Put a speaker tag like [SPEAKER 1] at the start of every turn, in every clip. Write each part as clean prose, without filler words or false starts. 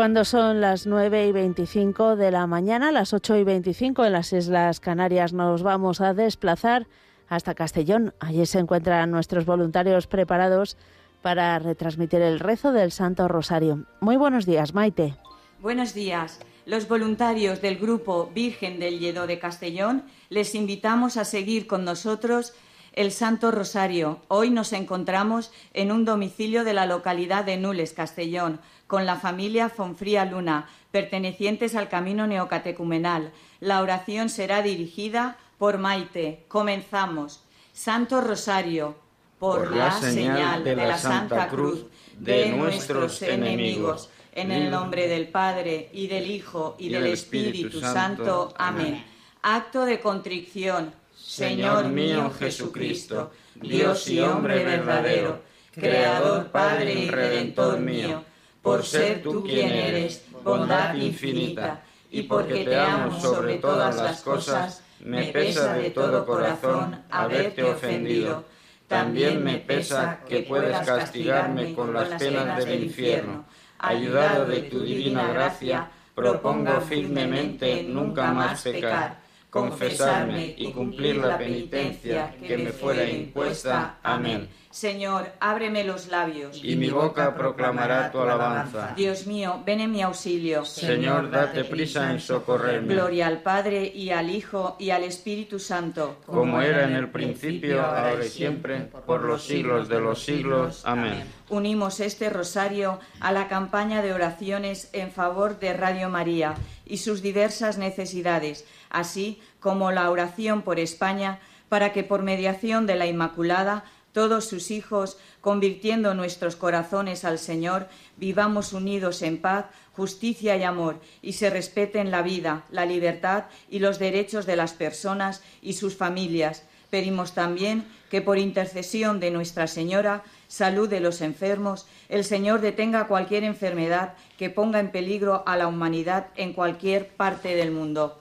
[SPEAKER 1] Cuando son las 9:25 de la mañana, las 8:25 en las Islas Canarias, nos vamos a desplazar hasta Castellón. Allí se encuentran nuestros voluntarios preparados para retransmitir el rezo del Santo Rosario. Muy buenos días, Maite.
[SPEAKER 2] Buenos días. Los voluntarios del Grupo Virgen del Lledó de Castellón les invitamos a seguir con nosotros el Santo Rosario. Hoy nos encontramos en un domicilio de la localidad de Nules, Castellón, con la familia Fonfría Luna, pertenecientes al Camino Neocatecumenal. La oración será dirigida por Maite. Comenzamos. Santo Rosario, por la señal de la Santa Cruz de nuestros enemigos, en el nombre del Padre, y del Hijo, y del Espíritu Santo. Amén. Acto de contrición. Señor mío Jesucristo, Dios y hombre verdadero, Creador, Padre y Redentor mío, por ser tú quien eres, bondad infinita, y porque te amo sobre todas las cosas, me pesa de todo corazón haberte ofendido. También me pesa que puedas castigarme con las penas del infierno. Ayudado de tu divina gracia, propongo firmemente nunca más pecar, confesarme y cumplir la penitencia que me fuera impuesta. Amén.
[SPEAKER 3] Señor, ábreme los labios,
[SPEAKER 2] y mi boca proclamará tu alabanza.
[SPEAKER 3] Dios mío, ven en mi auxilio.
[SPEAKER 2] Señor, date prisa en socorrerme.
[SPEAKER 3] Gloria al Padre, y al Hijo, y al Espíritu Santo.
[SPEAKER 2] Como era en el principio, ahora y siempre, por los siglos de los siglos. Amén.
[SPEAKER 3] Unimos este rosario a la campaña de oraciones en favor de Radio María y sus diversas necesidades, así como la oración por España, para que por mediación de la Inmaculada todos sus hijos, convirtiendo nuestros corazones al Señor, vivamos unidos en paz, justicia y amor, y se respeten la vida, la libertad y los derechos de las personas y sus familias. Pedimos también que por intercesión de Nuestra Señora, salud de los enfermos, el Señor detenga cualquier enfermedad que ponga en peligro a la humanidad en cualquier parte del mundo.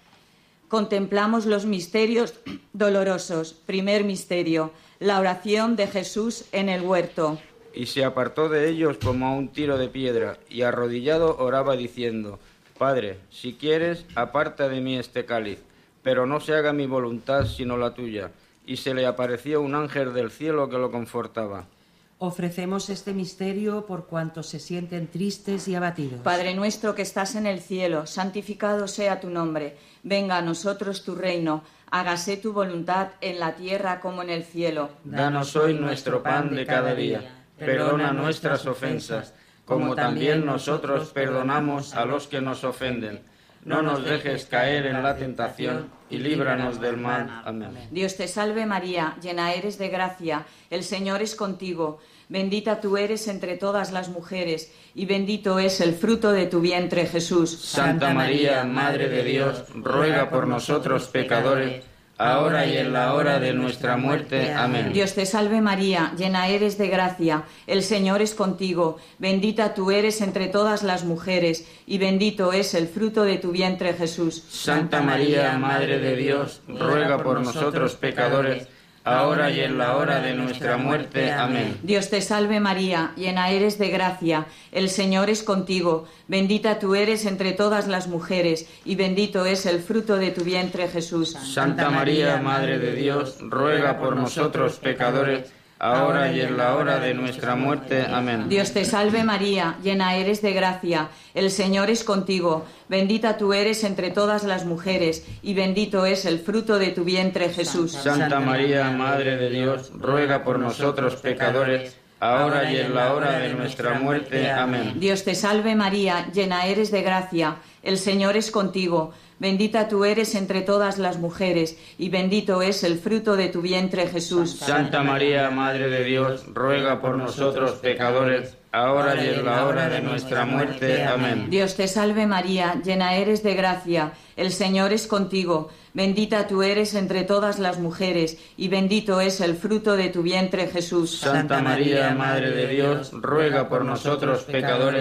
[SPEAKER 3] Contemplamos los misterios dolorosos. Primer misterio, la oración de Jesús en el huerto.
[SPEAKER 2] Y se apartó de ellos como a un tiro de piedra, y arrodillado oraba diciendo: Padre, si quieres, aparta de mí este cáliz, pero no se haga mi voluntad sino la tuya. Y se le apareció un ángel del cielo que lo confortaba.
[SPEAKER 4] Ofrecemos este misterio por cuantos se sienten tristes y abatidos.
[SPEAKER 3] Padre nuestro que estás en el cielo, santificado sea tu nombre. Venga a nosotros tu reino. Hágase tu voluntad en la tierra como en el cielo.
[SPEAKER 2] Danos hoy nuestro pan de cada día. Perdona nuestras ofensas, como también nosotros perdonamos a los que nos ofenden. No nos dejes caer en la tentación y líbranos del mal. Amén.
[SPEAKER 3] Dios te salve María, llena eres de gracia, el Señor es contigo. Bendita tú eres entre todas las mujeres, y bendito es el fruto de tu vientre, Jesús.
[SPEAKER 2] Santa María, Madre de Dios, ruega por nosotros pecadores, ahora y en la hora de nuestra muerte. Amén.
[SPEAKER 3] Dios te salve María, llena eres de gracia, el Señor es contigo. Bendita tú eres entre todas las mujeres, y bendito es el fruto de tu vientre, Jesús.
[SPEAKER 2] Santa María, Madre de Dios, ruega por nosotros pecadores, ahora y en la hora de nuestra muerte. Amén.
[SPEAKER 3] Dios te salve María, llena eres de gracia, el Señor es contigo. Bendita tú eres entre todas las mujeres, y bendito es el fruto de tu vientre, Jesús.
[SPEAKER 2] Santa María, Madre de Dios, ruega por nosotros pecadores, ahora y en la hora de nuestra muerte. Amén.
[SPEAKER 3] Dios te salve María, llena eres de gracia, el Señor es contigo. Bendita tú eres entre todas las mujeres, y bendito es el fruto de tu vientre, Jesús.
[SPEAKER 2] Santa María, Madre de Dios, ruega por nosotros pecadores, ahora y en la hora de nuestra muerte. Amén.
[SPEAKER 3] Dios te salve María, llena eres de gracia, el Señor es contigo. Bendita tú eres entre todas las mujeres, y bendito es el fruto de tu vientre, Jesús.
[SPEAKER 2] Santa María, Madre de Dios, ruega por nosotros pecadores, ahora y en la hora de nuestra muerte. Amén.
[SPEAKER 3] Dios te salve María, llena eres de gracia, el Señor es contigo. Bendita tú eres entre todas las mujeres, y bendito es el fruto de tu vientre, Jesús.
[SPEAKER 2] Santa María, Madre de Dios, ruega por nosotros pecadores,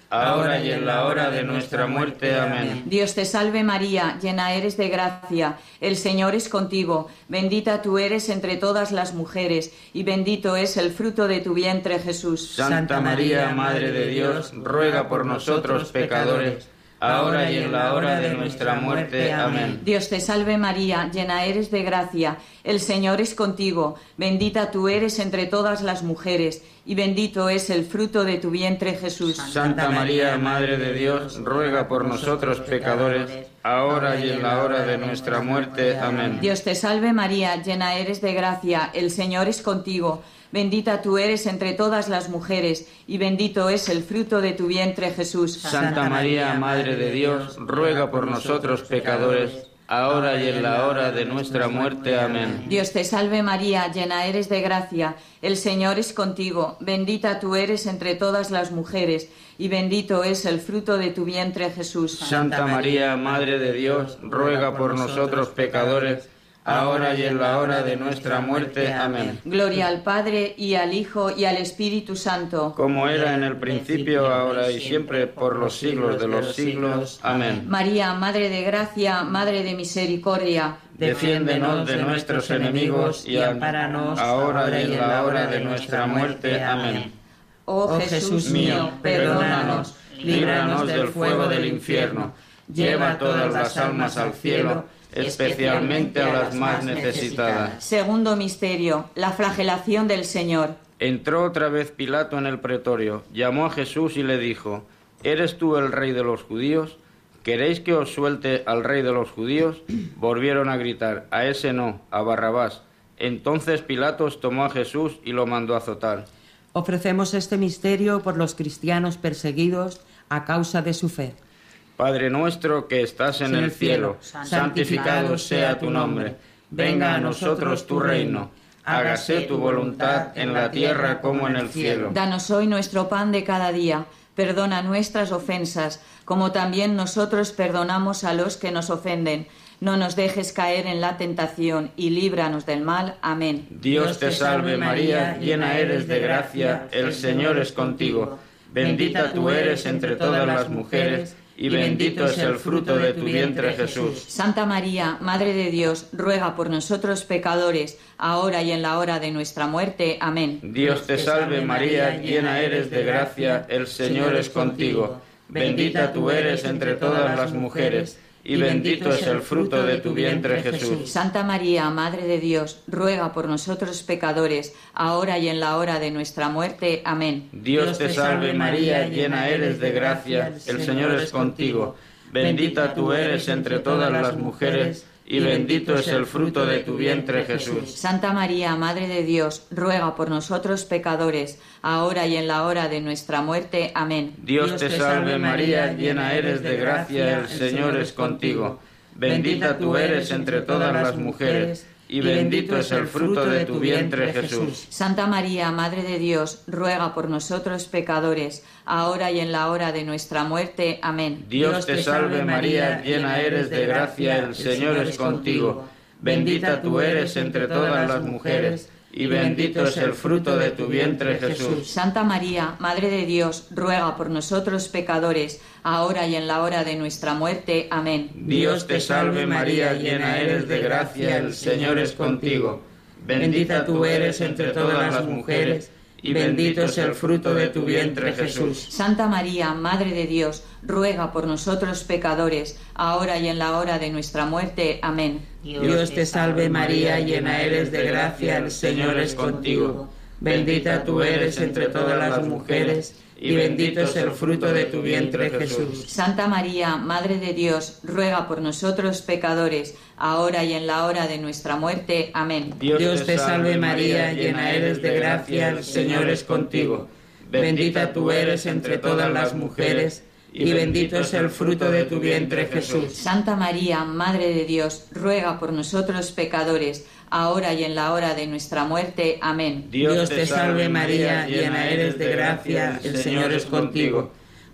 [SPEAKER 5] ahora y en la hora de nuestra muerte. Amén.
[SPEAKER 2] Dios te salve María, llena eres de gracia, el Señor es contigo, bendita tú eres entre todas las mujeres, y bendito es el fruto de tu vientre, Jesús.
[SPEAKER 5] Santa María, Madre de Dios, ruega por nosotros pecadores, ahora y en la hora de nuestra muerte. Amén.
[SPEAKER 2] Dios te salve María, llena eres de gracia, el Señor es contigo, bendita tú eres entre todas las mujeres, y bendito es el fruto de tu vientre, Jesús.
[SPEAKER 5] Santa María, Madre de Dios, ruega por nosotros pecadores, ahora y en la hora de nuestra muerte. Amén.
[SPEAKER 2] Dios te salve María, llena eres de gracia, el Señor es contigo, bendita tú eres entre todas las mujeres, y bendito es el fruto de tu vientre, Jesús.
[SPEAKER 5] Santa María, Madre de Dios, ruega por nosotros pecadores, ahora y en la hora de nuestra muerte. Amén.
[SPEAKER 2] Dios te salve María, llena eres de gracia, el Señor es contigo, bendita tú eres entre todas las mujeres, y bendito es el fruto de tu vientre, Jesús.
[SPEAKER 5] Santa María, Madre de Dios, ruega por nosotros pecadores, ahora y en la hora de nuestra muerte. Amén.
[SPEAKER 2] Gloria al Padre, y al Hijo, y al Espíritu Santo.
[SPEAKER 5] Como era en el principio, ahora y siempre, por los siglos de los siglos. Amén.
[SPEAKER 2] María, Madre de Gracia, Madre de Misericordia,
[SPEAKER 5] defiéndenos de nuestros enemigos y ampáranos ahora y en la hora de nuestra muerte. Amén.
[SPEAKER 2] Oh Jesús mío, perdónanos, líbranos del fuego del infierno,
[SPEAKER 5] lleva todas las almas al cielo, especialmente a las más necesitadas.
[SPEAKER 2] Segundo misterio, la flagelación del Señor.
[SPEAKER 5] Entró otra vez Pilato en el pretorio, llamó a Jesús y le dijo: ¿Eres tú el rey de los judíos? ¿Queréis que os suelte al rey de los judíos? Volvieron a gritar: a ese no, a Barrabás. Entonces Pilatos tomó a Jesús y lo mandó a azotar.
[SPEAKER 4] Ofrecemos este misterio por los cristianos perseguidos a causa de su fe.
[SPEAKER 5] Padre nuestro que estás en el cielo, santificado sea tu nombre. Venga a nosotros tu reino. Hágase tu voluntad en la tierra como en el cielo.
[SPEAKER 2] Danos hoy nuestro pan de cada día. Perdona nuestras ofensas, como también nosotros perdonamos a los que nos ofenden. No nos dejes caer en la tentación y líbranos del mal. Amén.
[SPEAKER 5] Dios te salve María, llena eres de gracia, el Señor es contigo. Bendita tú eres entre todas las mujeres, y bendito es el fruto de tu vientre, Jesús.
[SPEAKER 2] Santa María, Madre de Dios, ruega por nosotros pecadores, ahora y en la hora de nuestra muerte. Amén.
[SPEAKER 5] Dios te salve María, llena eres de gracia, el Señor es contigo. Bendita tú eres entre todas las mujeres, y bendito es el fruto de tu vientre, Jesús.
[SPEAKER 2] Santa María, Madre de Dios, ruega por nosotros pecadores, ahora y en la hora de nuestra muerte. Amén.
[SPEAKER 5] Dios te salve María, llena eres de gracia, el Señor es contigo. Bendita tú eres entre todas las mujeres, y bendito es el fruto de tu vientre, Jesús.
[SPEAKER 2] Santa María, Madre de Dios, ruega por nosotros pecadores, ahora y en la hora de nuestra muerte. Amén.
[SPEAKER 5] Dios te salve María, llena eres de gracia, el Señor es contigo. Bendita tú eres entre todas las mujeres, y bendito es el fruto de tu vientre, Jesús.
[SPEAKER 2] Santa María, Madre de Dios, ruega por nosotros pecadores, ahora y en la hora de nuestra muerte. Amén.
[SPEAKER 5] Dios te salve María, llena eres de gracia, el Señor es contigo. Bendita tú eres entre todas las mujeres, y bendito es el fruto de tu vientre, Jesús.
[SPEAKER 2] Santa María, Madre de Dios, ruega por nosotros pecadores, ahora y en la hora de nuestra muerte. Amén.
[SPEAKER 5] Dios te salve María, llena eres de gracia, el Señor es contigo. Bendita tú eres entre todas las mujeres, y bendito es el fruto de tu vientre, Jesús.
[SPEAKER 2] Santa María, Madre de Dios, ruega por nosotros pecadores, ahora y en la hora de nuestra muerte. Amén.
[SPEAKER 4] Dios te salve María, llena eres de gracia, el Señor es contigo.
[SPEAKER 5] Bendita tú eres entre todas las mujeres, y bendito es el fruto de tu vientre, Jesús.
[SPEAKER 2] Santa María, Madre de Dios, ruega por nosotros pecadores, ahora y en la hora de nuestra muerte. Amén.
[SPEAKER 5] Dios te salve María, llena eres de gracia, el Señor es contigo. Bendita tú eres entre todas las mujeres, y bendito es el fruto de tu vientre, Jesús.
[SPEAKER 2] Santa María, Madre de Dios, ruega por nosotros pecadores, ahora y en la hora de nuestra muerte. Amén.
[SPEAKER 5] Dios te salve María, llena eres de gracia, el Señor es contigo.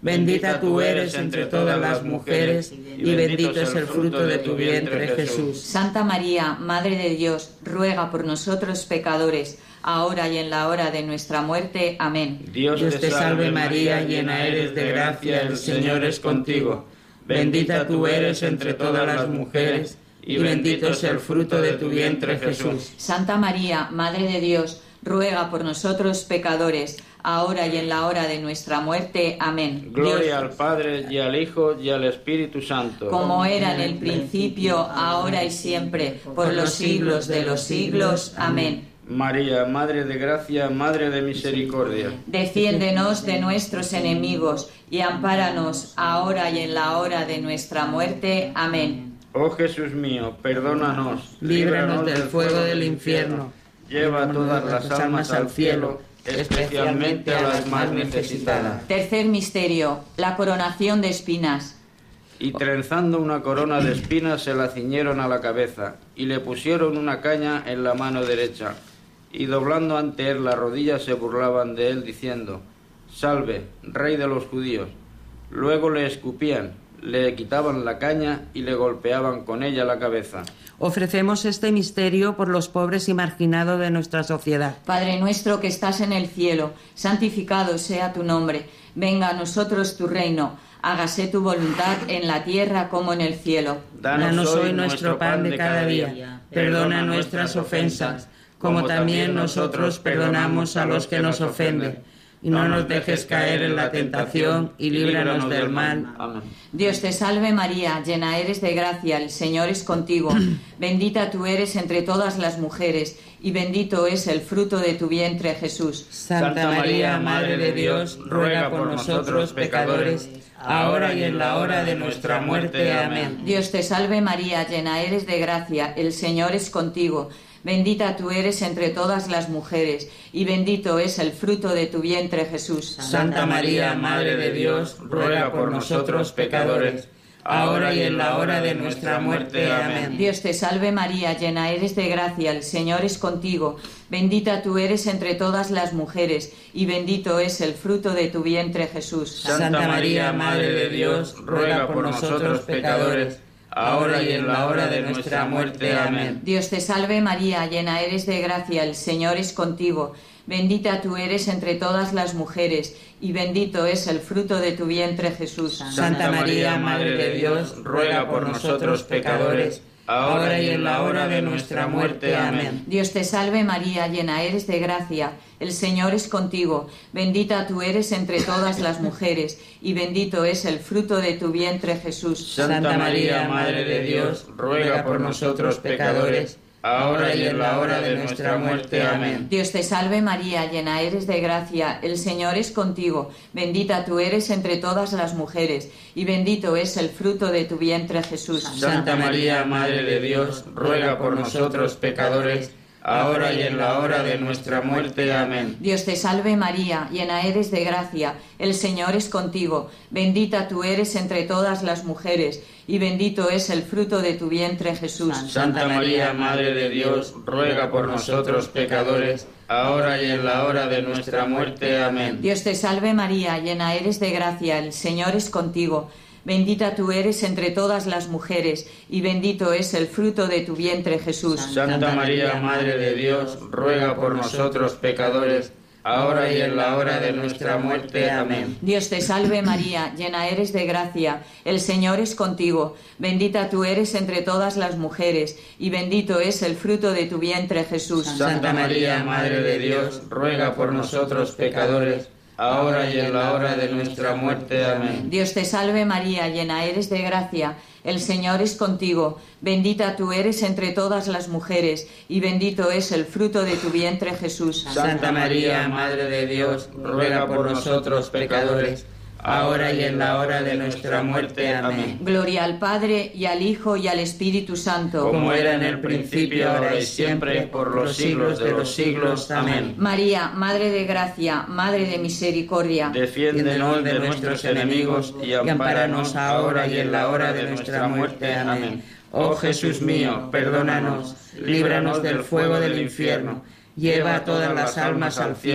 [SPEAKER 4] Bendita tú eres entre todas las mujeres, y bendito es el fruto de tu vientre, Jesús.
[SPEAKER 2] Santa María, Madre de Dios, ruega por nosotros pecadores, ahora y en la hora de nuestra muerte. Amén.
[SPEAKER 5] Dios te salve María, llena eres de gracia, el Señor es contigo. Bendita tú eres entre todas las mujeres, y bendito es el fruto de tu vientre, Jesús.
[SPEAKER 2] Santa María, Madre de Dios, ruega por nosotros pecadores, ahora y en la hora de nuestra muerte. Amén.
[SPEAKER 5] Gloria al Padre, y al Hijo, y al Espíritu Santo.
[SPEAKER 2] Como era en el principio, ahora y siempre, por los siglos de los siglos. Amén.
[SPEAKER 5] María, Madre de Gracia, Madre de Misericordia.
[SPEAKER 2] Defiéndenos de nuestros enemigos y ampáranos ahora y en la hora de nuestra muerte. Amén.
[SPEAKER 5] Oh Jesús mío, perdónanos,
[SPEAKER 4] Líbranos del fuego del infierno.
[SPEAKER 5] lleva todas las almas al cielo, especialmente a las más necesitadas.
[SPEAKER 2] Tercer misterio, la coronación de espinas.
[SPEAKER 5] Y trenzando una corona de espinas se la ciñeron a la cabeza, y le pusieron una caña en la mano derecha, y doblando ante él las rodillas se burlaban de él, diciendo: Salve, Rey de los judíos. Luego le escupían, le quitaban la caña y le golpeaban con ella la cabeza.
[SPEAKER 4] Ofrecemos este misterio por los pobres y marginados de nuestra sociedad.
[SPEAKER 2] Padre nuestro que estás en el cielo, santificado sea tu nombre. Venga a nosotros tu reino. Hágase tu voluntad en la tierra como en el cielo.
[SPEAKER 4] Danos hoy nuestro pan de cada día. Perdona nuestras ofensas, como también nosotros perdonamos a los que nos ofenden. Y no nos dejes caer en la tentación, y líbranos del mal.
[SPEAKER 5] Amén.
[SPEAKER 2] Dios te salve María, llena eres de gracia, el Señor es contigo. Bendita tú eres entre todas las mujeres, y bendito es el fruto de tu vientre, Jesús.
[SPEAKER 4] Santa María, Madre de Dios, ruega por nosotros pecadores, ahora y en la hora de nuestra muerte. Amén.
[SPEAKER 2] Dios te salve María, llena eres de gracia, el Señor es contigo. Bendita tú eres entre todas las mujeres, y bendito es el fruto de tu vientre, Jesús.
[SPEAKER 4] Santa María, Madre de Dios, ruega por nosotros pecadores, ahora y en la hora de nuestra muerte. Amén.
[SPEAKER 2] Dios te salve María, llena eres de gracia, el Señor es contigo. Bendita tú eres entre todas las mujeres, y bendito es el fruto de tu vientre, Jesús.
[SPEAKER 4] Santa María, Madre de Dios, ruega por nosotros pecadores, ahora y en la hora de nuestra muerte. Amén.
[SPEAKER 2] Dios te salve María, llena eres de gracia, el Señor es contigo. Bendita tú eres entre todas las mujeres, y bendito es el fruto de tu vientre, Jesús.
[SPEAKER 4] Santa María, Madre de Dios, ruega por nosotros pecadores, ahora y en la hora de nuestra muerte. Amén.
[SPEAKER 2] Dios te salve María, llena eres de gracia, el Señor es contigo. Bendita tú eres entre todas las mujeres, y bendito es el fruto de tu vientre, Jesús.
[SPEAKER 4] Santa María, Madre de Dios, ruega por nosotros pecadores, ahora y en la hora de nuestra muerte. Amén.
[SPEAKER 2] Dios te salve María, llena eres de gracia, el Señor es contigo. Bendita tú eres entre todas las mujeres, y bendito es el fruto de tu vientre, Jesús.
[SPEAKER 4] Santa María, Madre de Dios, ruega por nosotros pecadores, ahora y en la hora de nuestra muerte. Amén.
[SPEAKER 2] Dios te salve María, llena eres de gracia, el Señor es contigo. Bendita tú eres entre todas las mujeres, y bendito es el fruto de tu vientre, Jesús.
[SPEAKER 5] Santa María, Madre de Dios, ruega por nosotros pecadores, ahora y en la hora de nuestra muerte. Amén.
[SPEAKER 2] Dios te salve María, llena eres de gracia, el Señor es contigo. Bendita tú eres entre todas las mujeres, y bendito es el fruto de tu vientre, Jesús.
[SPEAKER 5] Santa María, Madre de Dios, ruega por nosotros pecadores, ahora y en la hora de nuestra muerte. Amén.
[SPEAKER 2] Dios te salve María, llena eres de gracia, el Señor es contigo. Bendita tú eres entre todas las mujeres, y bendito es el fruto de tu vientre, Jesús.
[SPEAKER 5] Santa María, Madre de Dios, ruega por nosotros pecadores, ahora y en la hora de nuestra muerte. Amén.
[SPEAKER 2] Dios te salve María, llena eres de gracia, el Señor es contigo. Bendita tú eres entre todas las mujeres, y bendito es el fruto de tu vientre, Jesús.
[SPEAKER 4] Santa María, Madre de Dios, ruega por nosotros pecadores, ahora y en la hora de nuestra muerte. Amén.
[SPEAKER 2] Gloria al Padre, y al Hijo, y al Espíritu Santo.
[SPEAKER 5] Como era en el principio, ahora y siempre, por los siglos de los siglos. Amén.
[SPEAKER 2] María, Madre de gracia, Madre de misericordia,
[SPEAKER 5] Defiéndenos de nuestros enemigos y ampáranos ahora y en la hora de nuestra muerte. Amén.
[SPEAKER 4] Oh Jesús mío, perdónanos, líbranos del fuego del infierno, lleva a todas las almas al cielo,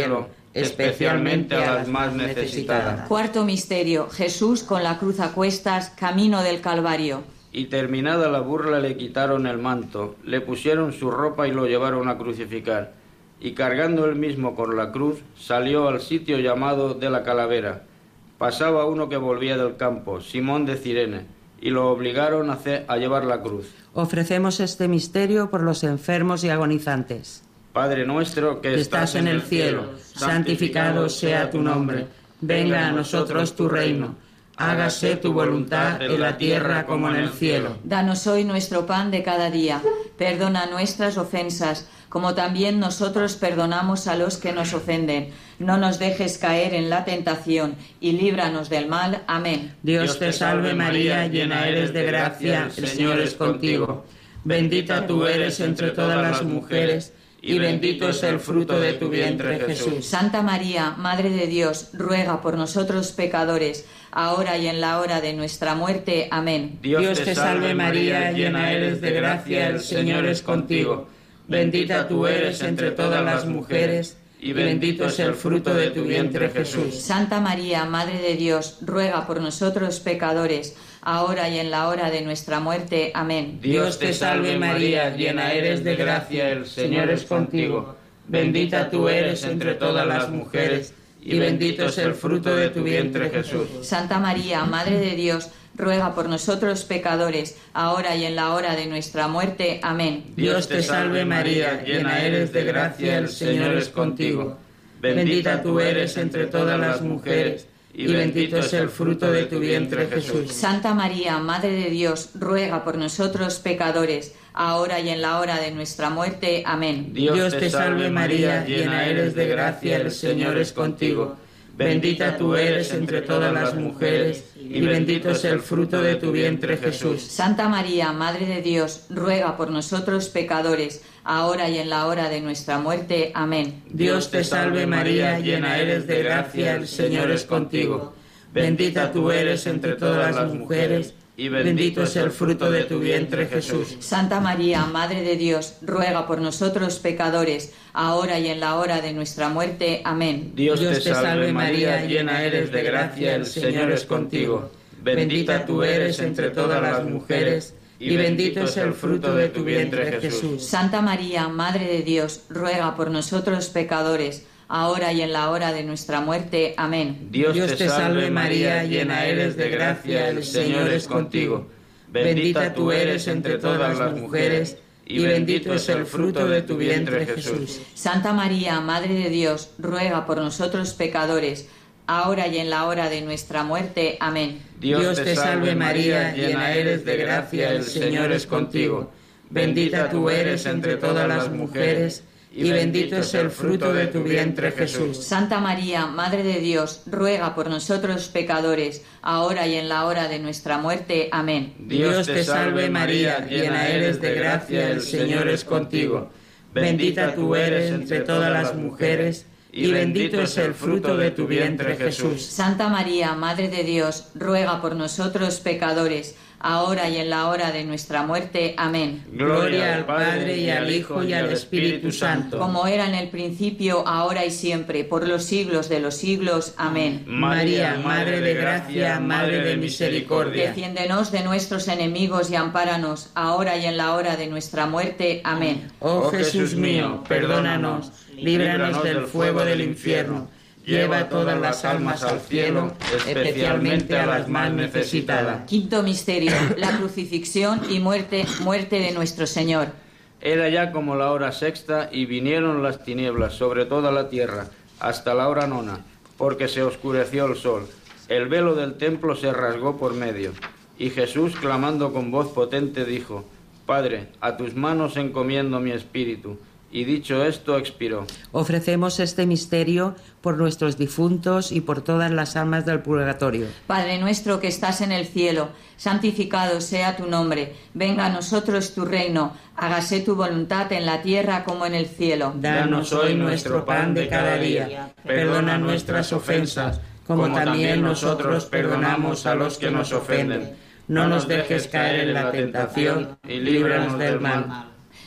[SPEAKER 5] especialmente a las más necesitadas.
[SPEAKER 2] Cuarto misterio, Jesús con la cruz a cuestas, camino del Calvario.
[SPEAKER 5] Y terminada la burla le quitaron el manto, le pusieron su ropa y lo llevaron a crucificar. Y cargando él mismo con la cruz, salió al sitio llamado de la Calavera. Pasaba uno que volvía del campo, Simón de Cirene, y lo obligaron a llevar la cruz.
[SPEAKER 4] Ofrecemos este misterio por los enfermos y agonizantes.
[SPEAKER 5] Padre nuestro que
[SPEAKER 4] estás en el cielo, santificado sea tu nombre. Venga a nosotros tu reino. Hágase tu voluntad en la tierra como en el cielo.
[SPEAKER 2] Danos hoy nuestro pan de cada día. Perdona nuestras ofensas, como también nosotros perdonamos a los que nos ofenden. No nos dejes caer en la tentación y líbranos del mal. Amén.
[SPEAKER 4] Dios te salve María, llena eres de gracia, el Señor es contigo. Bendita tú eres entre todas las mujeres, y bendito es el fruto de tu vientre, Jesús.
[SPEAKER 2] Santa María, Madre de Dios, ruega por nosotros pecadores, ahora y en la hora de nuestra muerte. Amén.
[SPEAKER 4] Dios te salve María, llena eres de gracia, el Señor es contigo. Bendita tú eres entre todas las mujeres, y bendito es el fruto de tu vientre, Jesús.
[SPEAKER 2] Santa María, Madre de Dios, ruega por nosotros pecadores, ahora y en la hora de nuestra muerte. Amén.
[SPEAKER 4] Dios te salve María, llena eres de gracia, el Señor es contigo. Bendita tú eres entre todas las mujeres, y bendito es el fruto de tu vientre, Jesús.
[SPEAKER 2] Santa María, Madre de Dios, ruega por nosotros pecadores, ahora y en la hora de nuestra muerte. Amén.
[SPEAKER 4] Dios te salve María, llena eres de gracia, el Señor es contigo. Bendita tú eres entre todas las mujeres, y bendito es el fruto de tu vientre, Jesús.
[SPEAKER 2] Santa María, Madre de Dios, ruega por nosotros pecadores, ahora y en la hora de nuestra muerte. Amén.
[SPEAKER 4] Dios te salve María, llena eres de gracia, el Señor es contigo. Bendita tú eres entre todas las mujeres, y bendito es el fruto de tu vientre, Jesús.
[SPEAKER 2] Santa María, Madre de Dios, ruega por nosotros pecadores, ahora y en la hora de nuestra muerte. Amén.
[SPEAKER 4] Dios te salve María, llena eres de gracia, el Señor es contigo. Bendita tú eres entre todas las mujeres, y bendito es el fruto de tu vientre, Jesús.
[SPEAKER 2] Santa María, Madre de Dios, ruega por nosotros pecadores, ahora y en la hora de nuestra muerte. Amén.
[SPEAKER 4] Dios te salve María, llena eres de gracia, el Señor es contigo. Bendita tú eres entre todas las mujeres, y bendito es el fruto de tu vientre, Jesús.
[SPEAKER 2] Santa María, Madre de Dios, ruega por nosotros pecadores, ahora y en la hora de nuestra muerte. Amén.
[SPEAKER 4] Dios te salve María, llena eres de gracia, el Señor es contigo. Bendita tú eres entre todas las mujeres, y bendito es el fruto de tu vientre, Jesús.
[SPEAKER 2] Santa María, Madre de Dios, ruega por nosotros pecadores, ahora y en la hora de nuestra muerte. Amén.
[SPEAKER 4] Dios te salve María, llena eres de gracia, el Señor es contigo. Bendita tú eres entre todas las mujeres, y bendito es el fruto de tu vientre, Jesús.
[SPEAKER 2] Santa María, Madre de Dios, ruega por nosotros pecadores, ahora y en la hora de nuestra muerte. Amén.
[SPEAKER 4] Dios te salve María, llena eres de gracia, el Señor es contigo. Bendita tú eres entre todas las mujeres, y bendito es el fruto de tu vientre, Jesús.
[SPEAKER 2] Santa María, Madre de Dios, ruega por nosotros pecadores, ahora y en la hora de nuestra muerte. Amén.
[SPEAKER 4] Gloria al Padre, y al Hijo, y al Espíritu Santo.
[SPEAKER 2] Como era en el principio, ahora y siempre, por los siglos de los siglos. Amén.
[SPEAKER 4] María, Madre de gracia, Madre de misericordia.
[SPEAKER 2] Defiéndenos de nuestros enemigos y ampáranos, ahora y en la hora de nuestra muerte. Amén.
[SPEAKER 4] Oh Jesús mío, perdónanos, líbranos del fuego del infierno. Lleva todas las almas al cielo, especialmente a las más necesitadas.
[SPEAKER 2] Quinto misterio, la crucifixión y muerte de nuestro Señor.
[SPEAKER 5] Era ya como la hora sexta, y vinieron las tinieblas sobre toda la tierra, hasta la hora nona, porque se oscureció el sol. El velo del templo se rasgó por medio, y Jesús, clamando con voz potente, dijo: Padre, a tus manos encomiendo mi espíritu. Y dicho esto, expiró.
[SPEAKER 4] Ofrecemos este misterio por nuestros difuntos y por todas las almas del purgatorio.
[SPEAKER 2] Padre nuestro que estás en el cielo, santificado sea tu nombre. Venga a nosotros tu reino. Hágase tu voluntad en la tierra como en el cielo.
[SPEAKER 4] Danos hoy nuestro pan de cada día. Perdona nuestras ofensas, como también nosotros perdonamos a los que nos ofenden. No nos dejes caer en la tentación y líbranos del mal.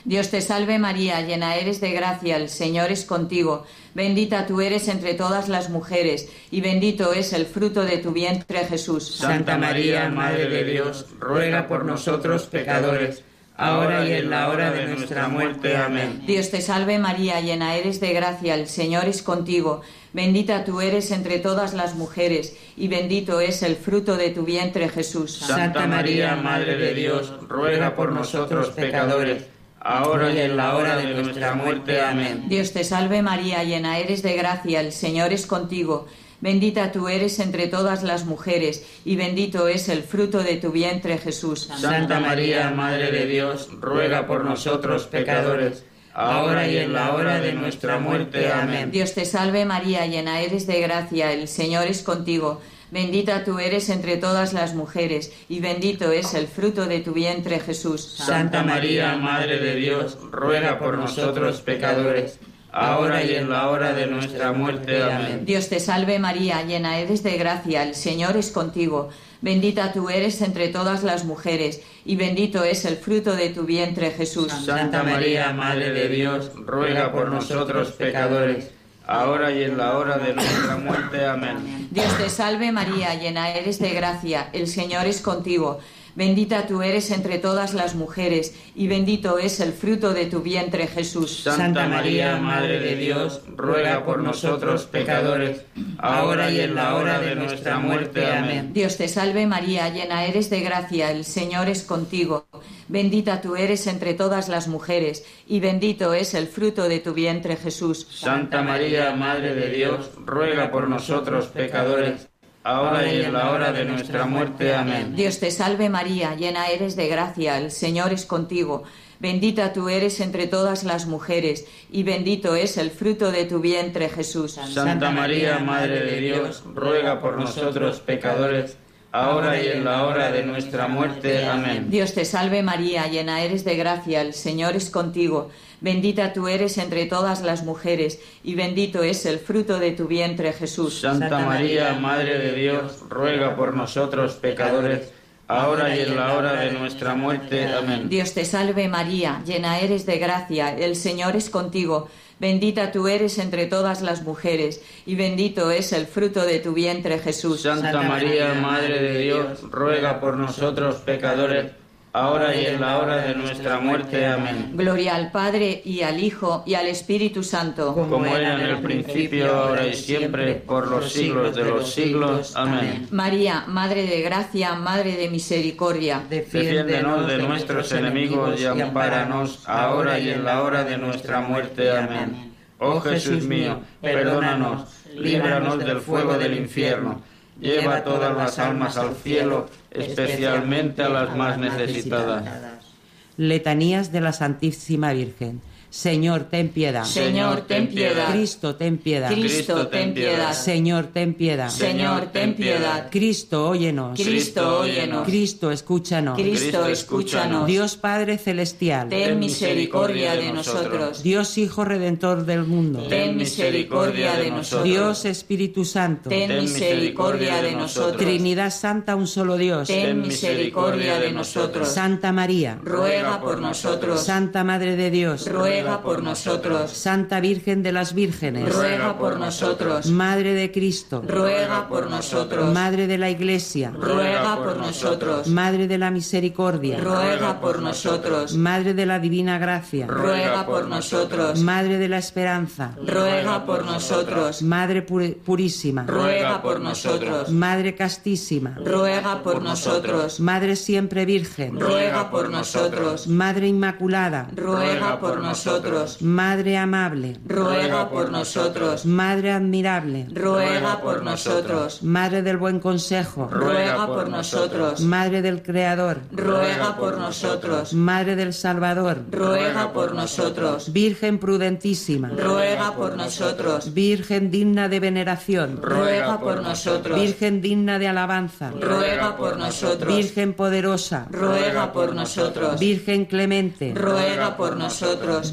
[SPEAKER 2] Dios te salve María, llena eres de gracia, el Señor es contigo. Bendita tú eres entre todas las mujeres, y bendito es el fruto de tu vientre, Jesús.
[SPEAKER 4] Santa María, Madre de Dios, ruega por nosotros pecadores, ahora y en la hora de nuestra muerte. Amén.
[SPEAKER 2] Dios te salve María, llena eres de gracia, el Señor es contigo. Bendita tú eres entre todas las mujeres, y bendito es el fruto de tu vientre, Jesús.
[SPEAKER 4] Santa María, Madre de Dios, ruega por nosotros pecadores, ahora y en la hora de nuestra muerte. Amén.
[SPEAKER 2] Dios te salve María, llena eres de gracia, el Señor es contigo. Bendita tú eres entre todas las mujeres, y bendito es el fruto de tu vientre, Jesús.
[SPEAKER 4] Santa María, Madre de Dios, ruega por nosotros pecadores, ahora y en la hora de nuestra muerte. Amén.
[SPEAKER 2] Dios te salve María, llena eres de gracia, el Señor es contigo. Bendita tú eres entre todas las mujeres, y bendito es el fruto de tu vientre, Jesús.
[SPEAKER 4] Santa María, Madre de Dios, ruega por nosotros pecadores, ahora y en la hora de nuestra muerte. Amén.
[SPEAKER 2] Dios te salve María, llena eres de gracia, el Señor es contigo. Bendita tú eres entre todas las mujeres, y bendito es el fruto de tu vientre, Jesús.
[SPEAKER 4] Santa María, Madre de Dios, ruega por nosotros pecadores, ahora y en la hora de nuestra muerte. Amén.
[SPEAKER 2] Dios te salve María, llena eres de gracia, el Señor es contigo. Bendita tú eres entre todas las mujeres, y bendito es el fruto de tu vientre, Jesús.
[SPEAKER 4] Santa María, Madre de Dios, ruega por nosotros pecadores, ahora y en la hora de nuestra muerte. Amén.
[SPEAKER 2] Dios te salve María, llena eres de gracia, el Señor es contigo. Bendita tú eres entre todas las mujeres, y bendito es el fruto de tu vientre, Jesús.
[SPEAKER 4] Santa María, Madre de Dios, ruega por nosotros pecadores, ahora y en la hora de nuestra muerte. Amén.
[SPEAKER 2] Dios te salve María, llena eres de gracia, el Señor es contigo. Bendita tú eres entre todas las mujeres, y bendito es el fruto de tu vientre, Jesús.
[SPEAKER 4] Santa María, Madre de Dios, ruega por nosotros pecadores, ahora y en la hora de nuestra muerte. Amén.
[SPEAKER 2] Dios te salve María, llena eres de gracia, el Señor es contigo. Bendita tú eres entre todas las mujeres, y bendito es el fruto de tu vientre, Jesús.
[SPEAKER 4] Santa María, Madre de Dios, ruega por nosotros pecadores, ahora y en la hora de nuestra muerte. Amén.
[SPEAKER 2] Dios te salve María, llena eres de gracia, el Señor es contigo. Bendita tú eres entre todas las mujeres, y bendito es el fruto de tu vientre, Jesús.
[SPEAKER 4] Santa María, Madre de Dios, ruega por nosotros pecadores, ahora y en la hora de nuestra muerte. Amén.
[SPEAKER 2] Gloria al Padre, y al Hijo, y al Espíritu Santo.
[SPEAKER 4] Como era en el principio, ahora y siempre, por los siglos de los siglos. Amén.
[SPEAKER 2] María, Madre de gracia, Madre de misericordia,
[SPEAKER 4] defiéndenos de nuestros enemigos y ampáranos, ahora y en la hora de nuestra muerte. Amén. Oh Jesús mío, perdónanos, líbranos del fuego del infierno, lleva todas las almas al cielo, especialmente a las más necesitadas.
[SPEAKER 6] Letanías de la Santísima Virgen. Señor, ten piedad.
[SPEAKER 2] Señor, ten piedad.
[SPEAKER 6] Cristo, ten piedad.
[SPEAKER 2] Cristo, ten piedad.
[SPEAKER 6] Señor, ten piedad.
[SPEAKER 2] Señor, ten piedad.
[SPEAKER 6] Cristo, óyenos.
[SPEAKER 2] Cristo, óyenos.
[SPEAKER 6] Cristo, escúchanos.
[SPEAKER 2] Cristo, escúchanos.
[SPEAKER 6] Dios Padre Celestial,
[SPEAKER 2] ten misericordia de nosotros.
[SPEAKER 6] Dios Hijo Redentor del mundo,
[SPEAKER 2] ten misericordia de nosotros.
[SPEAKER 6] Dios Espíritu Santo,
[SPEAKER 2] ten misericordia de nosotros.
[SPEAKER 6] Trinidad Santa, un solo Dios,
[SPEAKER 2] ten misericordia de nosotros.
[SPEAKER 6] Santa María,
[SPEAKER 2] ruega por nosotros.
[SPEAKER 6] Santa Madre de Dios,
[SPEAKER 2] ruega por nosotros.
[SPEAKER 6] Santa Virgen de las Vírgenes,
[SPEAKER 2] ruega por nosotros.
[SPEAKER 6] Madre de Cristo,
[SPEAKER 2] ruega por nosotros.
[SPEAKER 6] Madre de la Iglesia,
[SPEAKER 2] ruega por nosotros.
[SPEAKER 6] Madre de la Misericordia,
[SPEAKER 2] ruega por nosotros.
[SPEAKER 6] Madre de la Divina Gracia,
[SPEAKER 2] ruega por nosotros.
[SPEAKER 6] Madre de la Esperanza,
[SPEAKER 2] ruega por nosotros.
[SPEAKER 6] Madre purísima,
[SPEAKER 2] ruega por nosotros.
[SPEAKER 6] Madre castísima,
[SPEAKER 2] ruega por nosotros.
[SPEAKER 6] Madre siempre Virgen,
[SPEAKER 2] ruega por nosotros.
[SPEAKER 6] Madre Inmaculada,
[SPEAKER 2] ruega por nosotros.
[SPEAKER 6] Madre amable,
[SPEAKER 2] ruega por nosotros.
[SPEAKER 6] Madre admirable,
[SPEAKER 2] ruega por nosotros.
[SPEAKER 6] Madre del buen consejo,
[SPEAKER 2] ruega por nosotros.
[SPEAKER 6] Madre del Creador,
[SPEAKER 2] ruega por nosotros.
[SPEAKER 6] Madre del Salvador,
[SPEAKER 2] ruega por nosotros.
[SPEAKER 6] Virgen prudentísima,
[SPEAKER 2] ruega por nosotros.
[SPEAKER 6] Virgen digna de veneración,
[SPEAKER 2] ruega por nosotros.
[SPEAKER 6] Virgen digna de alabanza,
[SPEAKER 2] ruega por nosotros.
[SPEAKER 6] Virgen poderosa,
[SPEAKER 2] ruega por nosotros.
[SPEAKER 6] Virgen clemente,
[SPEAKER 2] ruega por nosotros.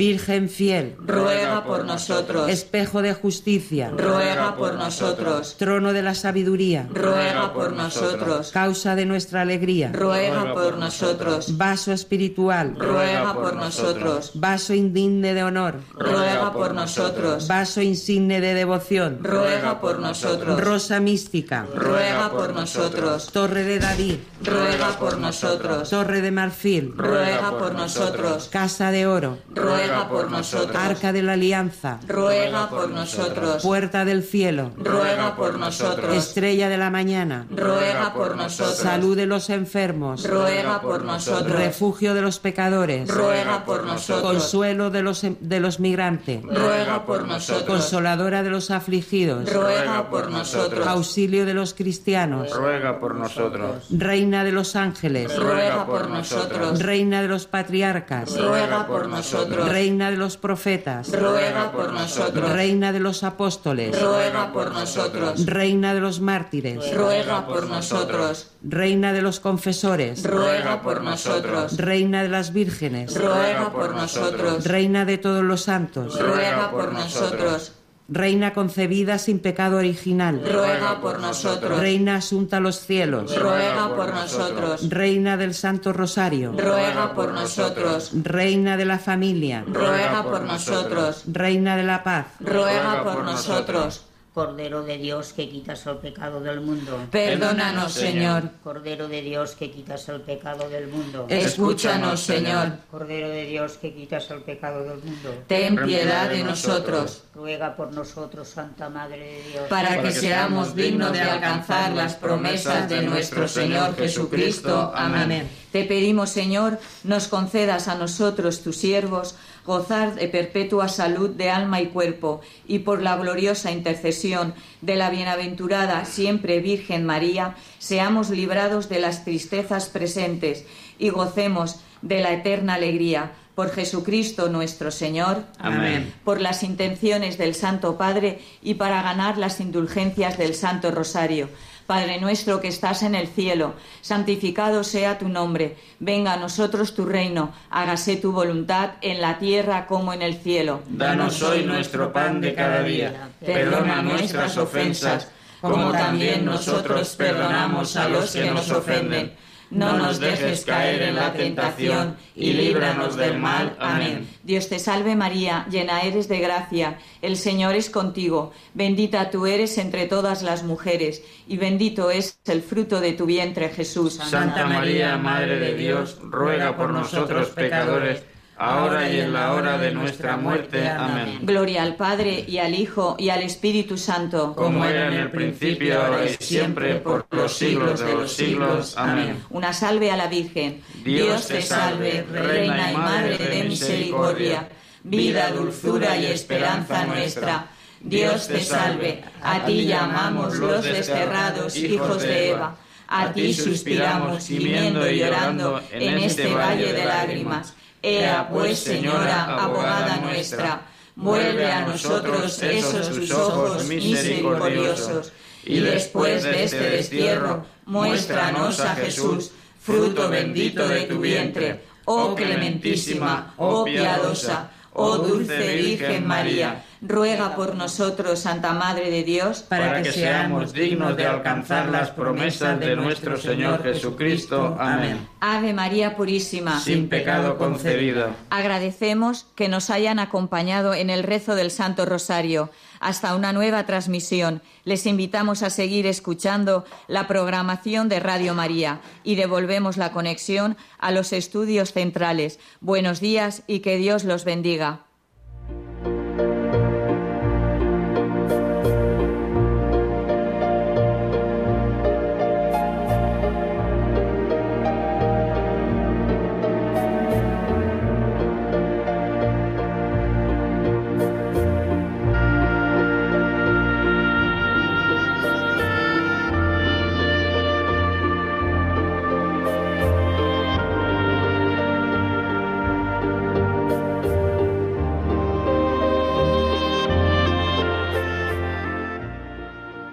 [SPEAKER 6] Virgen fiel,
[SPEAKER 3] ruega por nosotros.
[SPEAKER 6] espejo de justicia,
[SPEAKER 3] Ruega por nosotros.
[SPEAKER 6] trono de la sabiduría,
[SPEAKER 3] Ruega por nosotros.
[SPEAKER 6] causa de nuestra alegría,
[SPEAKER 3] Ruega por nosotros.
[SPEAKER 6] vaso espiritual,
[SPEAKER 3] Ruega por nosotros.
[SPEAKER 6] vaso indigne de honor,
[SPEAKER 3] Ruega por nosotros.
[SPEAKER 6] vaso insigne de devoción,
[SPEAKER 3] Ruega por nosotros.
[SPEAKER 6] rosa mística,
[SPEAKER 3] Ruega por nosotros.
[SPEAKER 6] torre de David,
[SPEAKER 3] Ruega por nosotros.
[SPEAKER 6] torre de marfil,
[SPEAKER 3] Ruega por nosotros.
[SPEAKER 6] casa de oro,
[SPEAKER 3] Ruega por nosotros.
[SPEAKER 6] arca de la alianza,
[SPEAKER 3] Ruega por nosotros.
[SPEAKER 6] puerta del cielo,
[SPEAKER 3] Ruega por nosotros.
[SPEAKER 6] estrella de la mañana,
[SPEAKER 3] Ruega por nosotros.
[SPEAKER 6] salud de los enfermos,
[SPEAKER 3] Ruega por nosotros.
[SPEAKER 6] refugio de los pecadores,
[SPEAKER 3] Ruega por nosotros.
[SPEAKER 6] consuelo de los migrantes,
[SPEAKER 3] Ruega por nosotros.
[SPEAKER 6] consoladora de los afligidos,
[SPEAKER 3] Ruega por nosotros.
[SPEAKER 6] auxilio de los cristianos,
[SPEAKER 5] ruega por nosotros.
[SPEAKER 6] reina de los ángeles,
[SPEAKER 3] Ruega por nosotros.
[SPEAKER 6] reina de los patriarcas,
[SPEAKER 3] Ruega por nosotros.
[SPEAKER 6] reina de los profetas,
[SPEAKER 3] Ruega por nosotros.
[SPEAKER 6] reina de los apóstoles,
[SPEAKER 3] Ruega por nosotros.
[SPEAKER 6] reina de los mártires,
[SPEAKER 3] Ruega por nosotros.
[SPEAKER 6] reina de los confesores,
[SPEAKER 3] Ruega por nosotros.
[SPEAKER 6] reina de las vírgenes,
[SPEAKER 3] Ruega por nosotros.
[SPEAKER 6] reina de todos los santos,
[SPEAKER 3] Ruega por nosotros.
[SPEAKER 6] reina concebida sin pecado original,
[SPEAKER 3] Ruega por nosotros.
[SPEAKER 6] reina asunta a los cielos,
[SPEAKER 3] Ruega por nosotros.
[SPEAKER 6] reina del Santo Rosario,
[SPEAKER 3] Ruega por nosotros.
[SPEAKER 6] reina de la familia,
[SPEAKER 3] Ruega por nosotros.
[SPEAKER 6] reina de la paz,
[SPEAKER 3] Ruega por nosotros.
[SPEAKER 7] Cordero de Dios que quitas el pecado del mundo.
[SPEAKER 3] Perdónanos, Señor.
[SPEAKER 7] Cordero de Dios que quitas el pecado del mundo.
[SPEAKER 3] Escúchanos, Señor.
[SPEAKER 7] Cordero de Dios que quitas el pecado del mundo.
[SPEAKER 3] Ten piedad de nosotros,
[SPEAKER 7] Ruega por nosotros, Santa Madre de Dios.
[SPEAKER 3] para que seamos dignos de alcanzar las promesas de nuestro Señor Jesucristo. Amén. Te pedimos, Señor, nos concedas a nosotros, tus siervos, gozar de perpetua salud de alma y cuerpo, y por la gloriosa intercesión de la bienaventurada siempre Virgen María, seamos librados de las tristezas presentes y gocemos de la eterna alegría. Por Jesucristo nuestro Señor.
[SPEAKER 5] Amén.
[SPEAKER 3] Por las intenciones del Santo Padre y para ganar las indulgencias del Santo Rosario. Padre nuestro que estás en el cielo, santificado sea tu nombre. Venga a nosotros tu reino, hágase tu voluntad en la tierra como en el cielo.
[SPEAKER 5] Danos hoy nuestro pan de cada día. Perdona nuestras ofensas, como también nosotros perdonamos a los que nos ofenden. No nos dejes caer en la tentación y líbranos del mal. Amén.
[SPEAKER 3] Dios te salve María, llena eres de gracia, el Señor es contigo, bendita tú eres entre todas las mujeres, y bendito es el fruto de tu vientre, Jesús.
[SPEAKER 5] Santa María, Madre de Dios, ruega por nosotros pecadores, ahora y en la hora de nuestra muerte. Amén.
[SPEAKER 3] Gloria al Padre, y al Hijo, y al Espíritu Santo.
[SPEAKER 5] Como era en el principio, ahora y siempre, por los siglos de los siglos. Amén.
[SPEAKER 3] Una salve a la Virgen.
[SPEAKER 5] Dios te salve, Reina y Madre de misericordia, vida, dulzura y esperanza nuestra. Dios te salve, a ti llamamos los desterrados hijos de Eva. A ti suspiramos, gimiendo y llorando en este valle de lágrimas. Ea pues, Señora, abogada nuestra, vuelve a nosotros esos tus ojos misericordiosos, y después de este destierro, muéstranos a Jesús, fruto bendito de tu vientre. Oh clementísima, oh piadosa, oh dulce Virgen María,
[SPEAKER 3] ruega por nosotros, Santa Madre de Dios,
[SPEAKER 5] para que seamos dignos de alcanzar las promesas de nuestro Señor Jesucristo. Amén.
[SPEAKER 3] Ave María Purísima,
[SPEAKER 5] Sin pecado concebido.
[SPEAKER 3] agradecemos que nos hayan acompañado en el rezo del Santo Rosario. Hasta una nueva transmisión. Les invitamos a seguir escuchando la programación de Radio María y devolvemos la conexión a los estudios centrales. Buenos días y que Dios los bendiga.